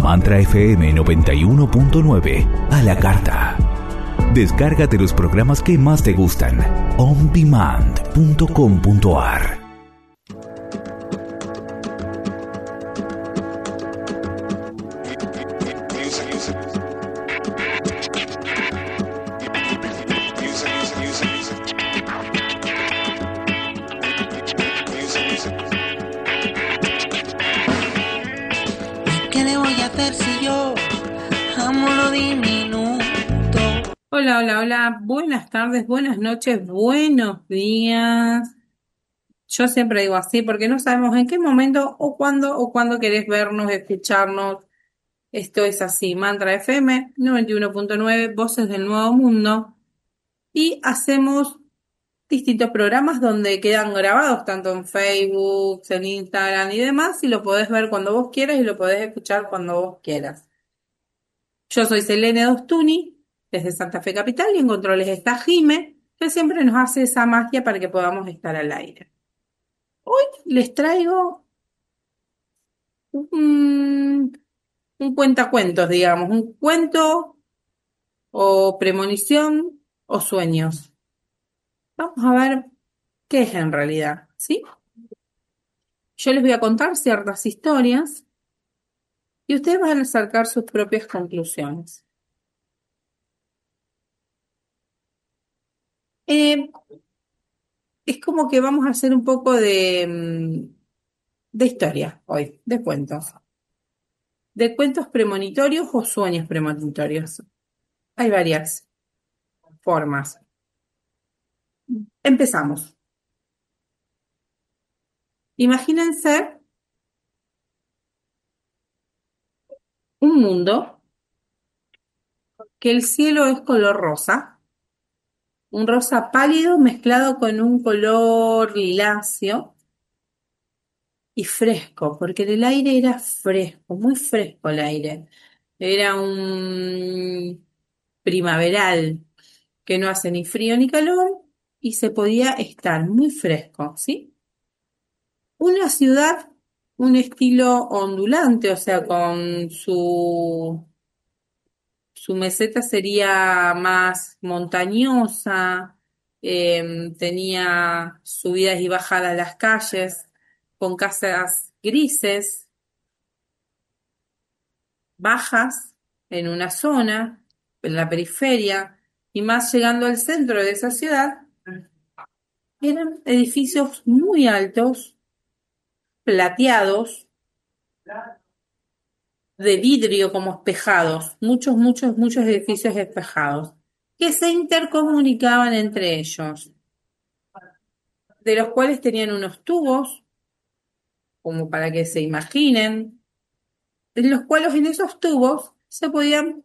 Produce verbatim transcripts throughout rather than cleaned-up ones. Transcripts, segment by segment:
Mantra F M noventa y uno punto nueve a la carta. Descárgate los programas que más te gustan. on demand punto com punto a r. Hola, hola, hola, buenas tardes, buenas noches, buenos días. Yo siempre digo así porque no sabemos en qué momento o cuándo o cuándo querés vernos, escucharnos. Esto es así, Mantra F M noventa y uno punto nueve, Voces del Nuevo Mundo. Y hacemos distintos programas donde quedan grabados tanto en Facebook, en Instagram y demás, y lo podés ver cuando vos quieras y lo podés escuchar cuando vos quieras. Yo soy Selene Dostuni, desde Santa Fe Capital, y en controles está Jime, que siempre nos hace esa magia para que podamos estar al aire. Hoy les traigo un, un cuentacuentos, digamos, un cuento o premonición o sueños. Vamos a ver qué es en realidad, ¿sí? Yo les voy a contar ciertas historias y ustedes van a sacar sus propias conclusiones. Eh, es como que vamos a hacer un poco de... mm, de historia hoy, de cuentos. De cuentos premonitorios o sueños premonitorios. Hay varias formas. Empezamos. Imagínense un mundo que el cielo es color rosa, un rosa pálido mezclado con un color liláceo y fresco, porque el aire era fresco, muy fresco el aire. Era un primaveral que no hace ni frío ni calor y se podía estar muy fresco, ¿sí? Una ciudad, un estilo ondulante, o sea, con su, su meseta sería más montañosa, eh, tenía subidas y bajadas las calles, con casas grises, bajas en una zona, en la periferia, y más llegando al centro de esa ciudad, eran edificios muy altos, plateados, de vidrio como espejados, muchos, muchos, muchos edificios espejados, que se intercomunicaban entre ellos, de los cuales tenían unos tubos, como para que se imaginen, en los cuales en esos tubos se podían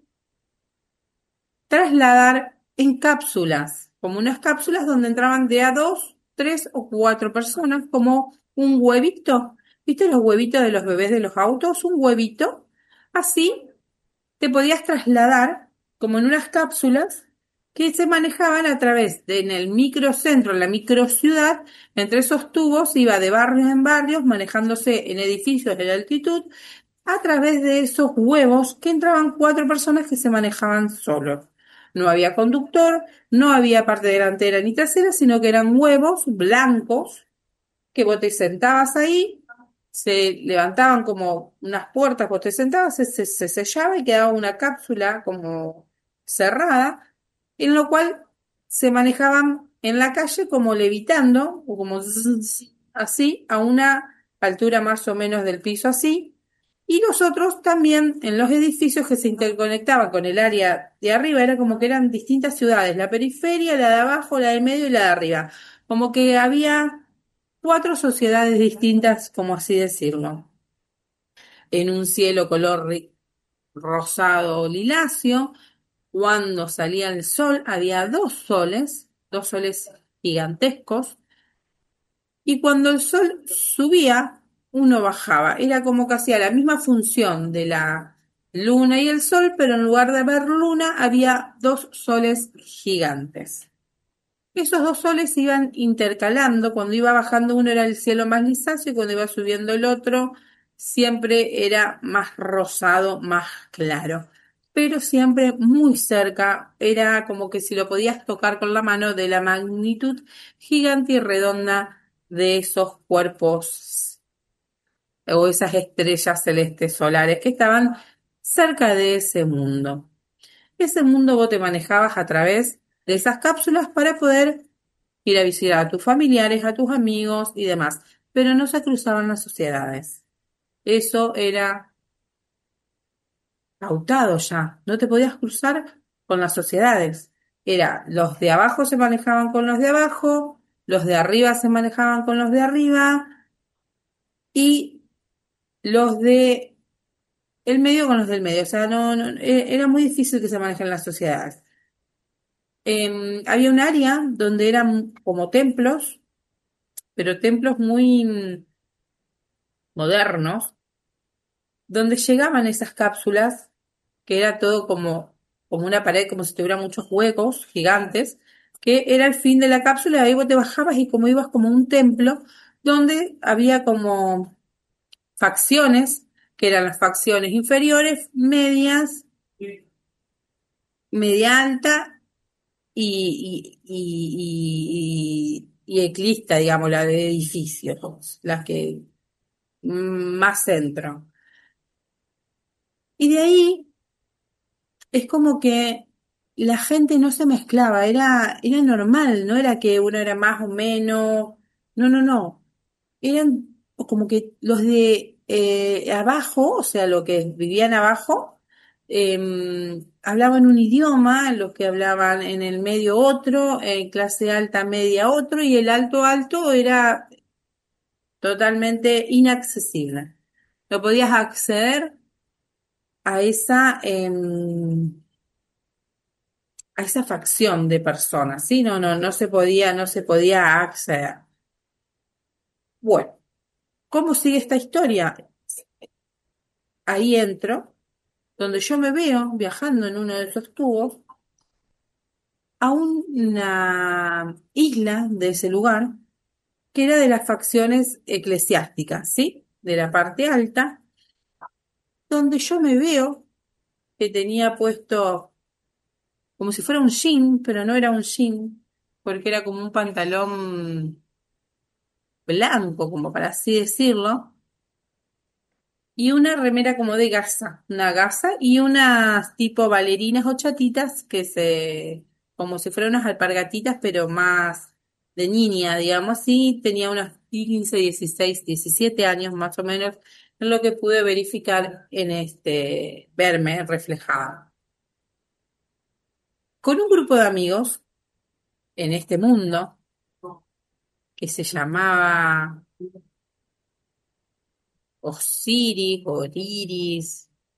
trasladar en cápsulas, como unas cápsulas donde entraban de a dos, tres o cuatro personas, como un huevito. ¿Viste los huevitos de los bebés de los autos? Un huevito. Así te podías trasladar como en unas cápsulas que se manejaban a través de en el microcentro, en la microciudad, entre esos tubos iba de barrios en barrios, manejándose en edificios de altitud, a través de esos huevos que entraban cuatro personas que se manejaban solos. No había conductor, no había parte delantera ni trasera, sino que eran huevos blancos que vos te sentabas ahí, se levantaban como unas puertas, vos te sentabas, se, se, se sellaba y quedaba una cápsula como cerrada, en lo cual se manejaban en la calle como levitando, o como zzz, así, a una altura más o menos del piso así, y nosotros también en los edificios que se interconectaban con el área de arriba, era como que eran distintas ciudades, la periferia, la de abajo, la del medio y la de arriba. Como que había cuatro sociedades distintas, como así decirlo. En un cielo color ri- rosado liláceo, cuando salía el sol, había dos soles, dos soles gigantescos, y cuando el sol subía, uno bajaba. Era como que hacía la misma función de la luna y el sol, pero en lugar de haber luna, había dos soles gigantes. Esos dos soles se iban intercalando, cuando iba bajando uno era el cielo más lisáceo y cuando iba subiendo el otro siempre era más rosado, más claro, pero siempre muy cerca, era como que si lo podías tocar con la mano de la magnitud gigante y redonda de esos cuerpos o esas estrellas celestes solares que estaban cerca de ese mundo. Ese mundo vos te manejabas a través de esas cápsulas para poder ir a visitar a tus familiares, a tus amigos y demás, pero no se cruzaban las sociedades. Eso era pautado ya, no te podías cruzar con las sociedades. Era, los de abajo se manejaban con los de abajo, los de arriba se manejaban con los de arriba y los de el medio con los del medio. O sea, no, no, e- era muy difícil que se manejen las sociedades. Em, había un área donde eran como templos, pero templos muy mm, modernos, donde llegaban esas cápsulas, que era todo como, como una pared, como si tuviera muchos huecos gigantes, que era el fin de la cápsula, y ahí vos te bajabas y como ibas como a un templo, donde había como facciones, que eran las facciones inferiores, medias, media alta y, y, y, y, y eclista, digamos, la de edificios, las que mm, más centro. Y de ahí es como que la gente no se mezclaba, era, era normal, no era que uno era más o menos, no, no, no. Eran como que los de eh, abajo, o sea, los que vivían abajo, em, hablaban un idioma, los que hablaban en el medio otro, en clase alta media otro, y el alto alto era totalmente inaccesible. No podías acceder a esa, em, a esa facción de personas, ¿sí? No, no, no se podía, no se podía acceder. Bueno, ¿cómo sigue esta historia? Ahí entro, donde yo me veo viajando en uno de esos tubos a una isla de ese lugar que era de las facciones eclesiásticas, ¿sí? De la parte alta, donde yo me veo que tenía puesto como si fuera un jean, pero no era un jean, porque era como un pantalón blanco, como para así decirlo, y una remera como de gasa, una gasa y unas tipo bailarinas o chatitas que se, como si fueran unas alpargatitas, pero más de niña, digamos así, tenía unos quince, dieciséis, diecisiete años más o menos, en lo que pude verificar en este, verme reflejada. Con un grupo de amigos en este mundo que se llamaba Osiris, Oriris,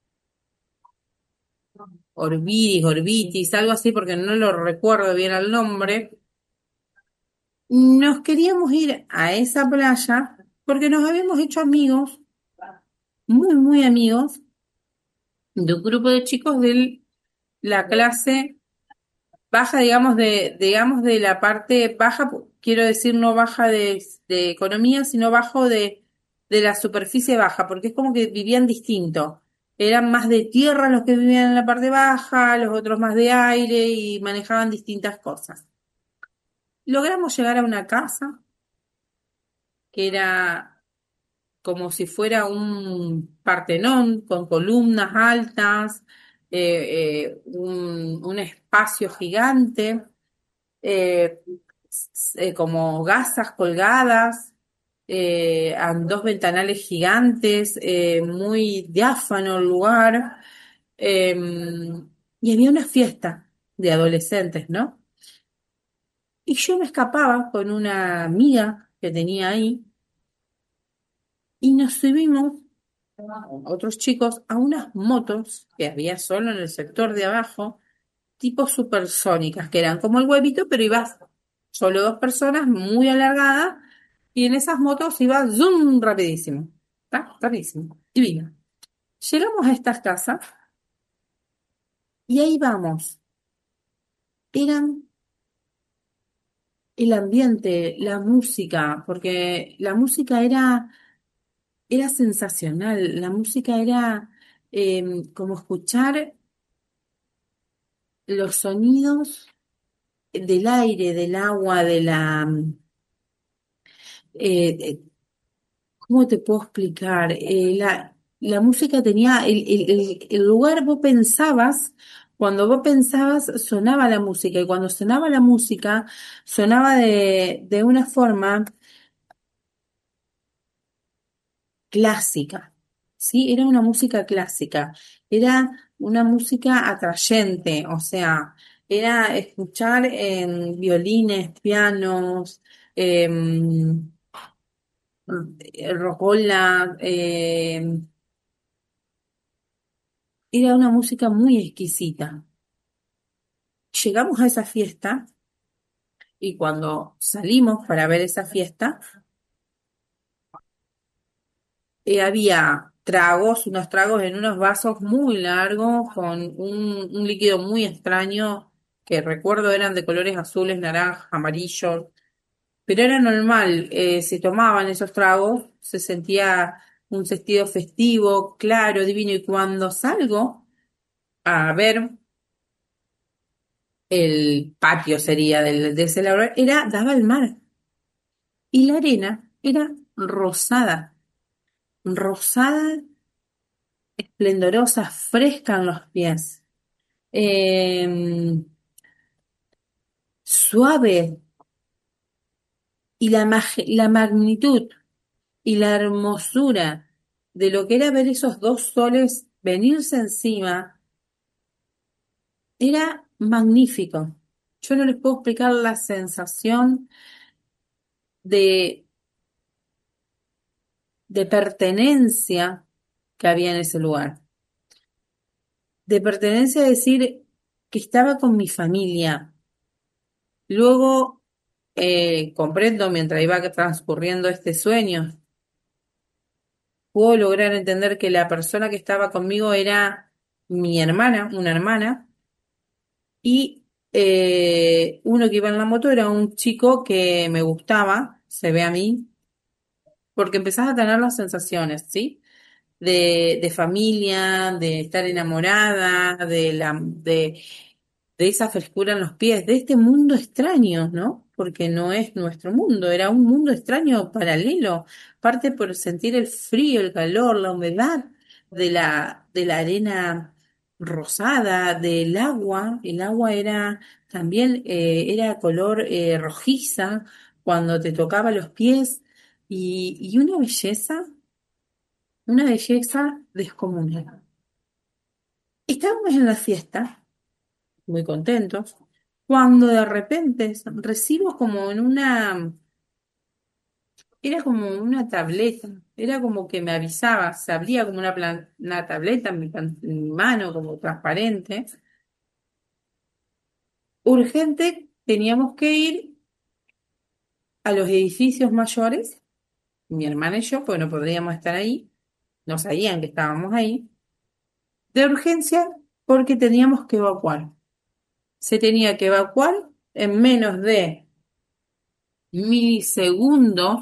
Orbiris, Orbitis, algo así, porque no lo recuerdo bien el nombre. Nos queríamos ir a esa playa porque nos habíamos hecho amigos, muy, muy amigos, de un grupo de chicos de la clase baja, digamos, de, digamos, de la parte baja, quiero decir, no baja de, de economía, sino bajo de, de la superficie baja, porque es como que vivían distinto. Eran más de tierra los que vivían en la parte baja, los otros más de aire y manejaban distintas cosas. Logramos llegar a una casa que era como si fuera un Partenón con columnas altas, eh, eh, un, un espacio gigante, eh, s- eh, como gasas colgadas, eh, a dos ventanales gigantes, eh, muy diáfano el lugar, eh, y había una fiesta de adolescentes, ¿no? Y yo me escapaba con una amiga que tenía ahí y nos subimos, otros chicos, a unas motos que había solo en el sector de abajo, tipo supersónicas, que eran como el huevito, pero ibas solo dos personas, muy alargadas, y en esas motos iba zoom rapidísimo. ¿Está? Rapidísimo. Divino. Llegamos a estas casas y ahí vamos. Eran el ambiente, la música, porque la música era era sensacional. La música era eh, como escuchar los sonidos del aire, del agua, de la... eh, eh, ¿cómo te puedo explicar? Eh, la, la música tenía el, el, el- el lugar, vos pensabas, cuando vos pensabas sonaba la música y cuando sonaba la música sonaba de, de una forma clásica, ¿sí? Era una música clásica, era una música atrayente, o sea, era escuchar en violines, pianos, em, rocola, em, era una música muy exquisita. Llegamos a esa fiesta y cuando salimos para ver esa fiesta, eh, había tragos, unos tragos en unos vasos muy largos con un, un líquido muy extraño que recuerdo eran de colores azules, naranjas, amarillos, pero era normal, eh, se tomaban esos tragos, se sentía un sentido festivo, claro, divino, y cuando salgo a ver el patio sería del, de ese lago, era, daba al mar y la arena era rosada, rosada, esplendorosa, fresca en los pies, eh, suave y la, maj- la magnitud y la hermosura de lo que era ver esos dos soles venirse encima era magnífico. Yo no les puedo explicar la sensación de, de pertenencia que había en ese lugar. De pertenencia a decir que estaba con mi familia. Luego eh, comprendo mientras iba transcurriendo este sueño, puedo lograr entender que la persona que estaba conmigo era mi hermana, una hermana, y eh, uno que iba en la moto era un chico que me gustaba, se ve a mí, porque empezás a tener las sensaciones, ¿sí? De, de familia, de estar enamorada, de la, de de esa frescura en los pies, de este mundo extraño, ¿no? Porque no es nuestro mundo, era un mundo extraño paralelo, parte por sentir el frío, el calor, la humedad de la, de la arena rosada, del agua, el agua era también, eh, era color eh, rojiza cuando te tocaba los pies y, y una belleza, una belleza descomunal. Estábamos en la fiesta muy contentos, cuando de repente recibo como en una, era como una tableta, era como que me avisaba, se abría como una, plan- una tableta en mi, pan- en mi mano, como transparente. Urgente, teníamos que ir a los edificios mayores, mi hermana y yo, pues no podríamos estar ahí, no sabían que estábamos ahí, de urgencia porque teníamos que evacuar. Se tenía que evacuar en menos de milisegundos.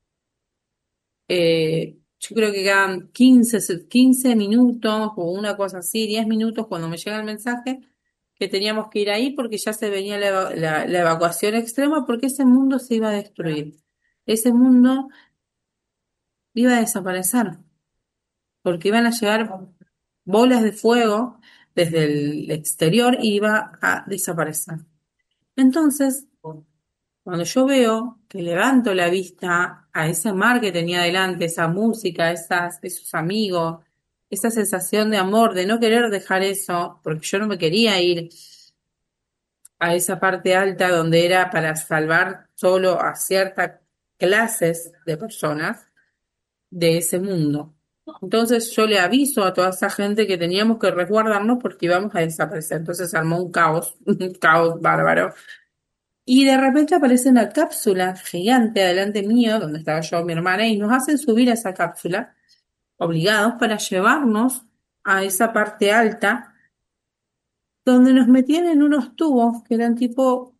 Eh, yo creo que quedan quince se- quince minutos o una cosa así, diez minutos cuando me llega el mensaje que teníamos que ir ahí porque ya se venía la, eva- la- la evacuación extrema porque ese mundo se iba a destruir. Ese mundo iba a desaparecer porque iban a llegar bolas de fuego desde el exterior y iba a desaparecer. Entonces, cuando yo veo que levanto la vista a ese mar que tenía delante, esa música, esas, esos amigos, esa sensación de amor, de no querer dejar eso, porque yo no me quería ir a esa parte alta donde era para salvar solo a ciertas clases de personas de ese mundo. Entonces yo le aviso a toda esa gente que teníamos que resguardarnos porque íbamos a desaparecer. Entonces se armó un caos, un caos bárbaro. Y de repente aparece una cápsula gigante adelante mío, donde estaba yo, mi hermana, y nos hacen subir a esa cápsula, obligados para llevarnos a esa parte alta, donde nos metían en unos tubos, que eran tipo,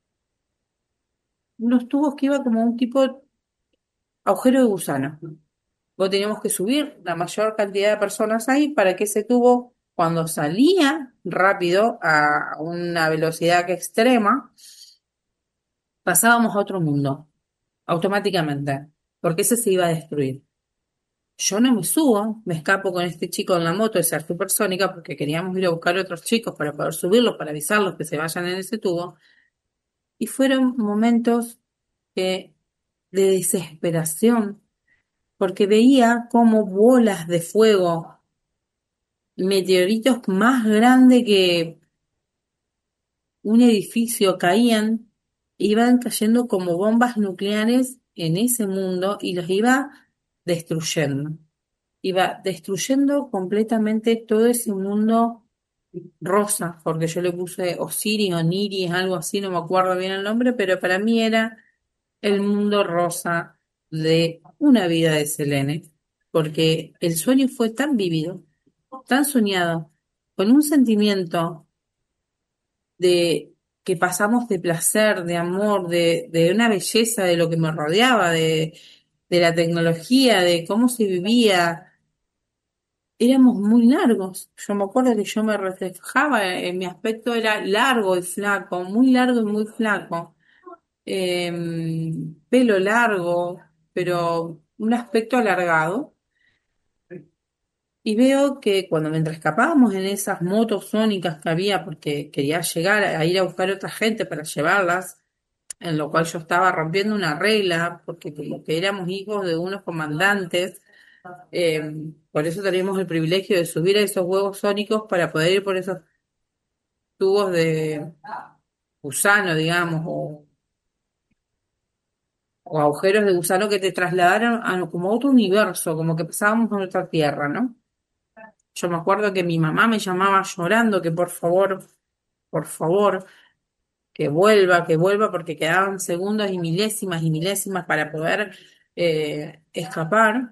unos tubos que iba como un tipo agujero de gusano. Vos teníamos que subir la mayor cantidad de personas ahí para que ese tubo, cuando salía rápido a una velocidad que extrema, pasábamos a otro mundo, automáticamente, porque ese se iba a destruir. Yo no me subo, me escapo con este chico en la moto, esa supersónica, porque queríamos ir a buscar otros chicos para poder subirlos, para avisarlos que se vayan en ese tubo. Y fueron momentos que, de desesperación, porque veía como bolas de fuego, meteoritos más grandes que un edificio caían, iban cayendo como bombas nucleares en ese mundo y los iba destruyendo. Iba destruyendo completamente todo ese mundo rosa, porque yo le puse Osiris o Niris, algo así, no me acuerdo bien el nombre, pero para mí era el mundo rosa de una vida de Selene, porque el sueño fue tan vívido, tan soñado, con un sentimiento de que pasamos de placer, de amor, de, de una belleza de lo que me rodeaba, de, de la tecnología, de cómo se vivía. Éramos muy largos. Yo me acuerdo que yo me reflejaba, en mi aspecto era largo y flaco, muy largo y muy flaco. Em, pelo largo, pero un aspecto alargado. Y veo que cuando mientras escapábamos en esas motos sónicas que había, porque quería llegar a ir a buscar otra gente para llevarlas, en lo cual yo estaba rompiendo una regla, porque como que éramos hijos de unos comandantes, eh, por eso teníamos el privilegio de subir a esos huevos sónicos para poder ir por esos tubos de gusano, digamos, o, o agujeros de gusano que te trasladaron a como a otro universo, como que pasábamos por otra tierra, ¿no? Yo me acuerdo que mi mamá me llamaba llorando que por favor, por favor, que vuelva, que vuelva, porque quedaban segundos y milésimas y milésimas para poder eh, escapar.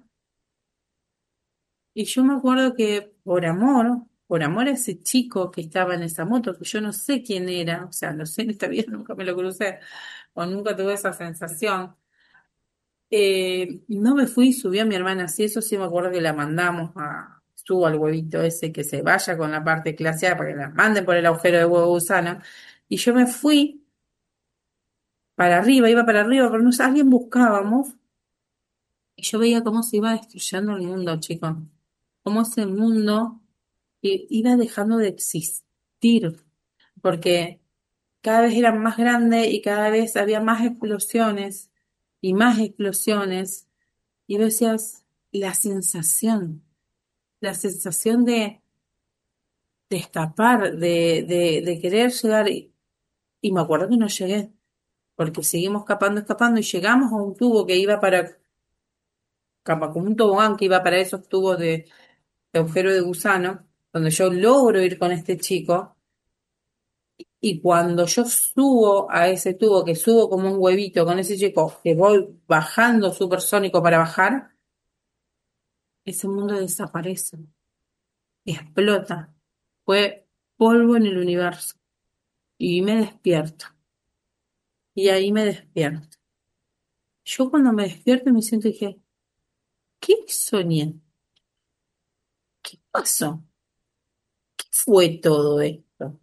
Y yo me acuerdo que por amor, por amor a ese chico que estaba en esa moto, que yo no sé quién era, o sea, no sé, en esta vida nunca me lo crucé, o nunca tuve esa sensación, eh, no me fui y subí a mi hermana, así eso sí me acuerdo que la mandamos a, subo al huevito ese que se vaya con la parte claseada para que la manden por el agujero de huevo gusano, y yo me fui para arriba, iba para arriba, pero no sé, alguien buscábamos, y yo veía cómo se iba destruyendo el mundo, chicos, cómo ese mundo i- iba dejando de existir, porque cada vez eran más grandes y cada vez había más explosiones y más explosiones, y vos decías, la sensación, la sensación de, de escapar, de, de, de querer llegar, y, y me acuerdo que no llegué, porque seguimos escapando, escapando, y llegamos a un tubo que iba para, como como un tobogán que iba para esos tubos de, de agujero de gusano, donde yo logro ir con este chico. Y cuando yo subo a ese tubo, que subo como un huevito con ese chico, que voy bajando supersónico para bajar, ese mundo desaparece, explota. Fue polvo en el universo. Y me despierto. Y ahí me despierto. Yo cuando me despierto me siento y dije, ¿qué soñé? ¿Qué pasó? ¿Qué fue todo esto?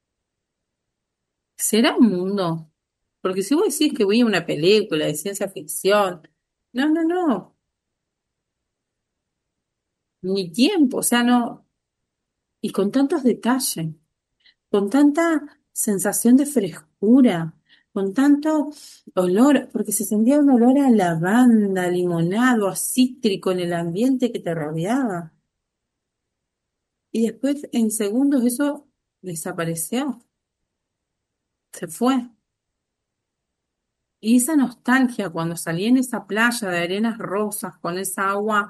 ¿Será un mundo? Porque si vos decís que voy a una película de ciencia ficción, no, no, no, ni tiempo, o sea, no. Y con tantos detalles, con tanta sensación de frescura, con tanto olor, porque se sentía un olor a lavanda, a limonado, a cítrico en el ambiente que te rodeaba. Y después, en segundos, eso desapareció, se fue. Y esa nostalgia cuando salí en esa playa de arenas rosas, con esa agua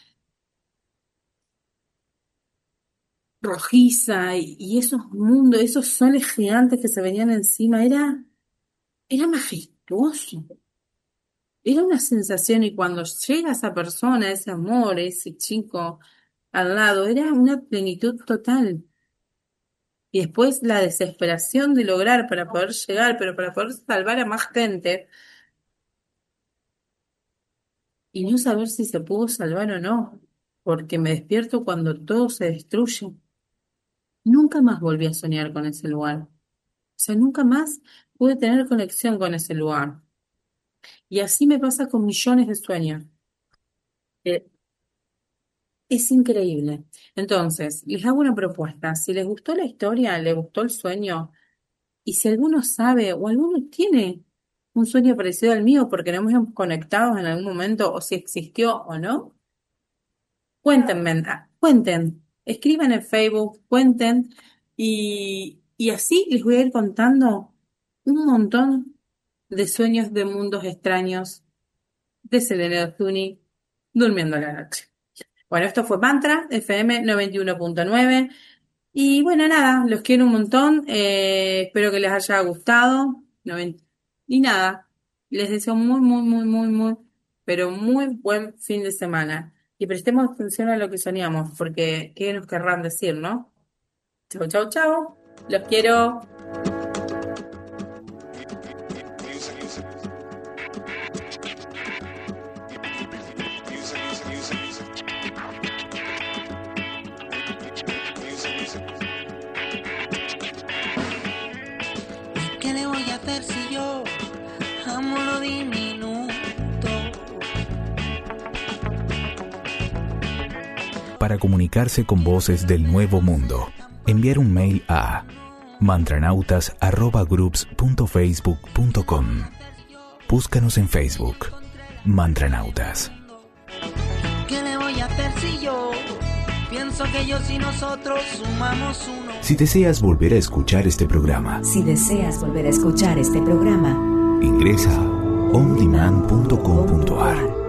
rojiza y, y esos mundos, esos soles gigantes que se venían encima, era, era majestuoso. Era una sensación y cuando llega esa persona, ese amor, ese chico al lado, era una plenitud total. Y después la desesperación de lograr para poder llegar, pero para poder salvar a más gente, y no saber si se pudo salvar o no, porque me despierto cuando todo se destruye. Nunca más volví a soñar con ese lugar. O sea, nunca más pude tener conexión con ese lugar. Y así me pasa con millones de sueños. Eh, es increíble. Entonces, les hago una propuesta. Si les gustó la historia, les gustó el sueño, y si alguno sabe o alguno tiene un sueño parecido al mío porque no nos hemos conectado en algún momento, o si existió o no, cuéntenme, ah, cuenten, escriban en Facebook, cuenten, y, y así les voy a ir contando un montón de sueños de mundos extraños de Selena Tuni durmiendo a la noche. Bueno, esto fue Mantra, F M noventa y uno punto nueve. Y bueno, nada, los quiero un montón. Eh, espero que les haya gustado. Noven- Y nada, les deseo muy, muy, muy, muy, muy, pero muy buen fin de semana. Y prestemos atención a lo que soñamos, porque ¿qué nos querrán decir, no? Chau, chau, chau. Los quiero. ¿Qué le voy a hacer si yo amo lo diminuto? Para comunicarse con voces del nuevo mundo, enviar un mail a mantranautas arroba groups punto facebook punto com. Búscanos en Facebook, Mantranautas. ¿Qué le voy a hacer si yo pienso que ellos y nosotros sumamos uno? Si deseas volver a escuchar este programa, Si deseas volver a escuchar este programa, ingresa a ondemand punto com punto ar.